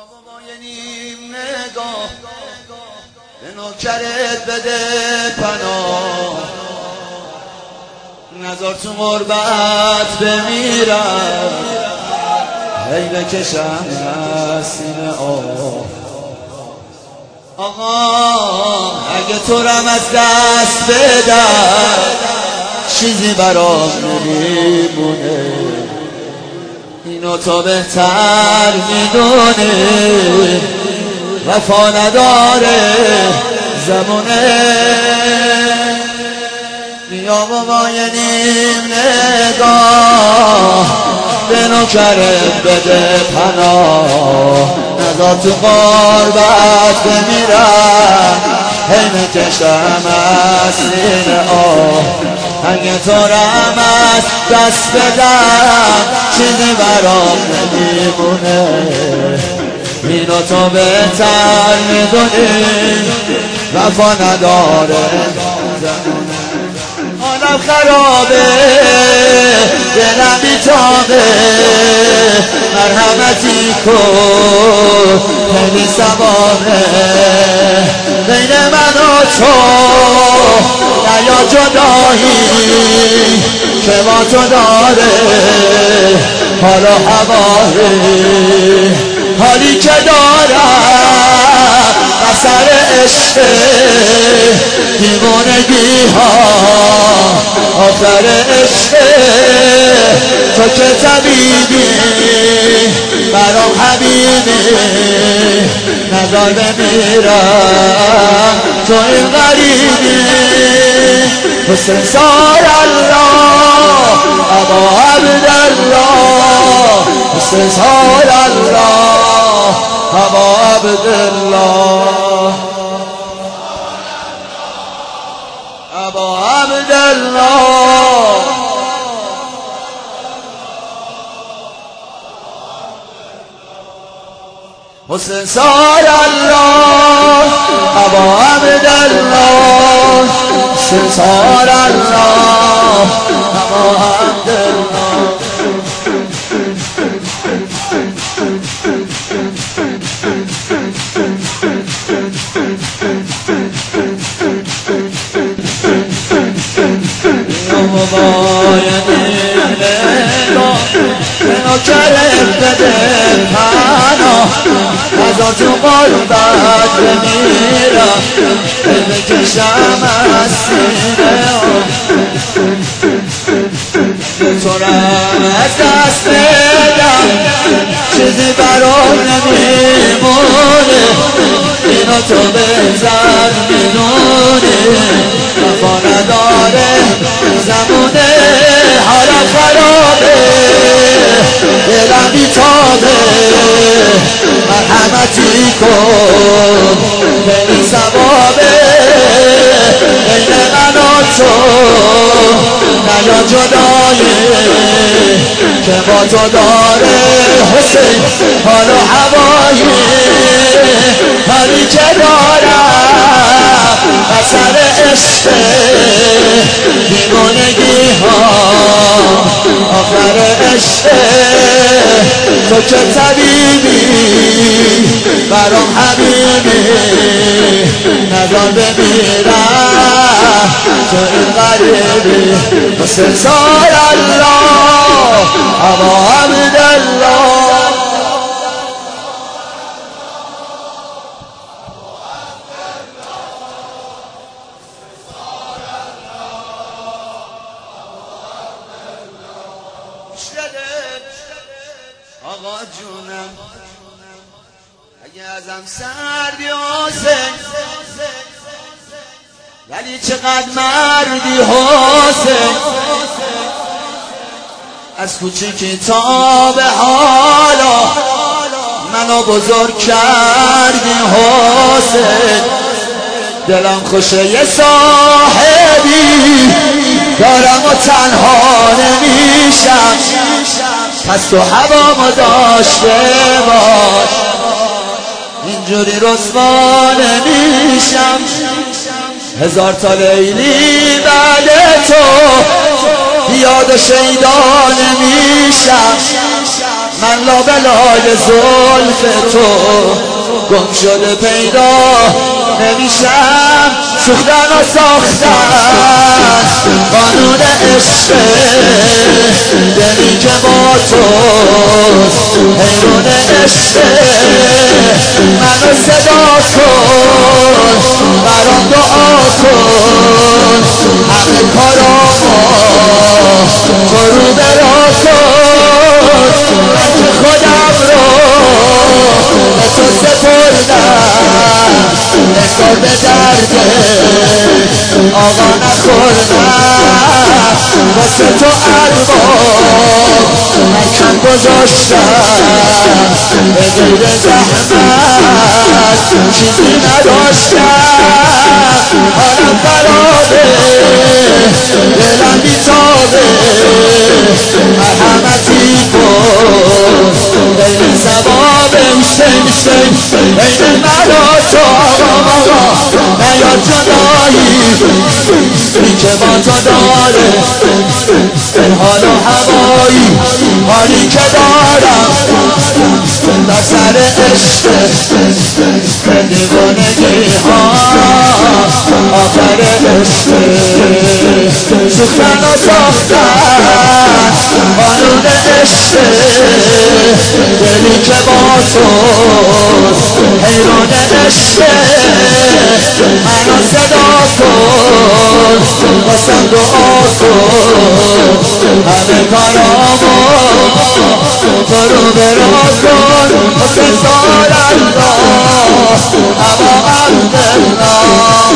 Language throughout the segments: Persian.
با یه نیم نگاه به نوکرت بده پناه، نذار تو غربت بمیرم، هی بکشم از سینه آقا اگه تو رم از دست بدم چیزی برام نمیمونه، اینو تو بهتر میدونی، وفا نداره زمونه. بیا با یه نیم نگاه به نوکرت بده پناه، نذار تو غربت بمیرم، هی میکشم از سینه اگه تو رم از دست بدم چیزی برام نمیمونه، اینو تو بهتر میدونی، وفا نداره زمونه. حالم خرابه دلم بیتابه، مرحمتی کن خیلی سواره، بین من و تو نیا جدایی که با تو داره حال و هوایی، حالی که دارم اثر عشق دیوانگی ها، آخر عشق تو که طبیبی برام حبیبی، نذار بمیرم تو این غریبی. حسین سار الله ابا عبدالله، حسین سار الله ابا عبدالله، ابا عبدالله. حسین سار الله ابا عبدالله، حسین سار الله ابا عبدالله. نوکرت بده پناه، نذار تو غربت بمیرم، بکشم از سینه تو رم از دست بدم چیزی برام نمیمونه، اینو تو بهتر میدونی، وفا نداره زمونه. حالم خرابه دلم بیتابه، مرحمتی کن خیلی ثوابه، بین من و تو نیا جدایی که با تو داره حسین حال و هوایی، حالی که دارم اثر عشق دیوانگی ها، آخر عشق تو که طبیبی برام حبیبی، نذار بمیرم تو این غریبی. حسین سار الله ابا عبدالله، آقا جونم اگه ازم سردی حسین، ولی چقدر مردی حسین، از کوچیکی تا به حالا منو بزرگ کردی حسین، دلم خوشه یه صاحبی دارم و تنها نمیشم، پس تو هوامو داشته باش، اینجوری رسوا نمیشم، هزار تا لیلی بعد تو یاد و شیدا نمیشم، من لابلای زلف تو گم شده پیدا نمیشم. سوختن و ساختن قانون عشق دلی که با توست حیرون عشق. منو صدا کن برام دعا کن همه کارامو برو برا کن. من که خودم رو به تو سپردم انگار به درد آقا نخوردم. واسه تو ارباب مکن گذاشتم به غیر زحمت چیزی نداشتم. حالم خرابه دلم بیتابه مرحمتی کن بین ثواب حسین بین من و تو آقا نیاد جدایی این که با تو داره این حال و هوایی حالی که دارم در سر عشق دیوانگی ها آخر عشق. سوختن و ساختن قانون عشق دلی که با توست حیران عشق. منو صدا کن واسم دعا کن همه کارامو برو برا کن. واسه الله اما عبدالله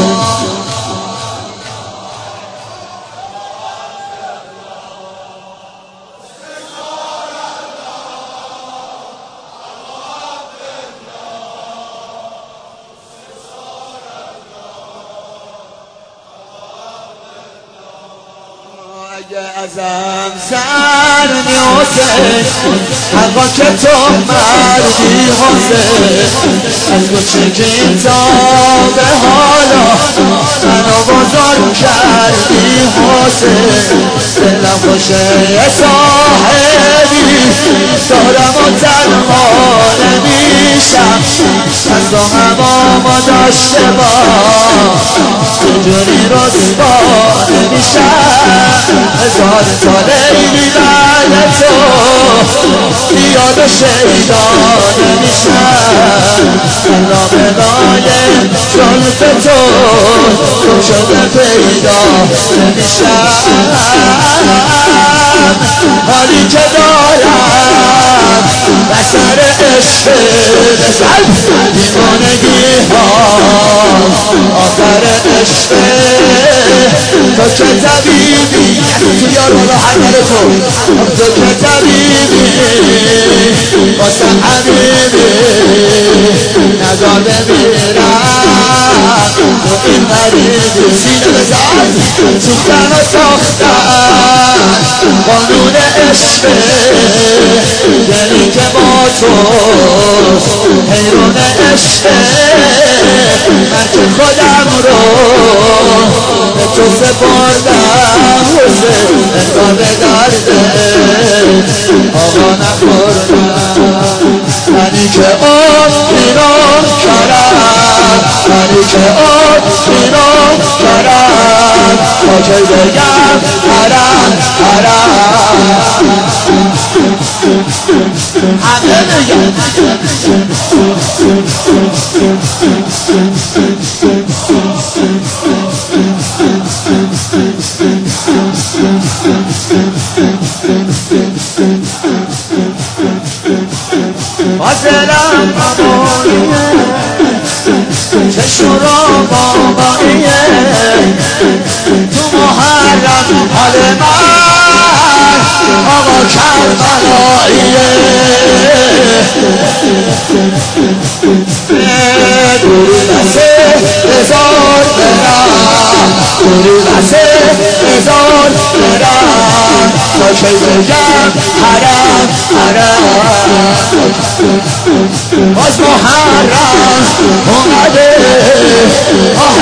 ازم سر میوزه حقا که تو مردی حسین از کوچکین تا به حالا منو بزرگ کردی حسین. دلم خوشه یه صاحبی دارم و تنها نمیشم. از دو همامو داشته با اینجوری رسوا نمیشم. هزار ساله ایدی بعد تو بیاد و شیدا نمیشم. لابلای زلف تو گم شده پیدا نمیشم. حالی که دارم بسر عشق دیوانگی ها آخر عشق. تو که طبیبی تو یار والا حمل تو که طبیبی واسم حبیبی نزار بمیرم تو این غریبی. سینه بزن سوختن و ساختن قانون عشق دلی که با توست حیرون عشق. من که خودم رو به تو سپردم حسین انگار به درد آقا نخوردم. منی که اینو کردم منی که اینو کردم تا که بگم حرم همه بگم حاضرم ممانیه چشم را باباییه تو محرم حال من آقا کربلاییه. دوری بسه هزار برم دوری بسه هزار برم تا که بگم حرم باز محرم اومده آه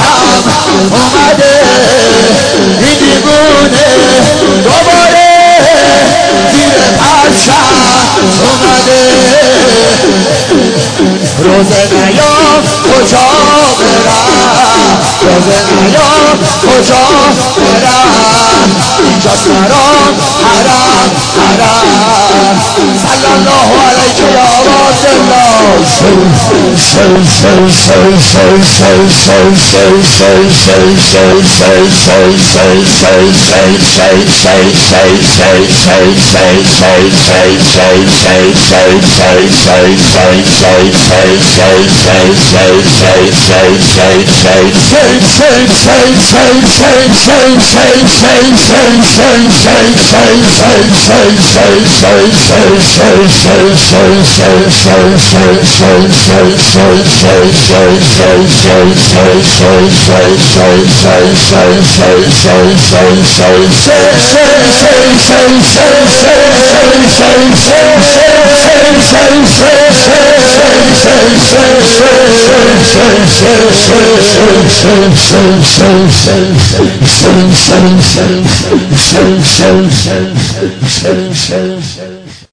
ماتم اومده این دیوونه دوباره زیر پرچم اومده روز نیام کجا برم روز نیام کجا برم اینجاست برام حرم حرم صلی الله علیک یا رسول Show.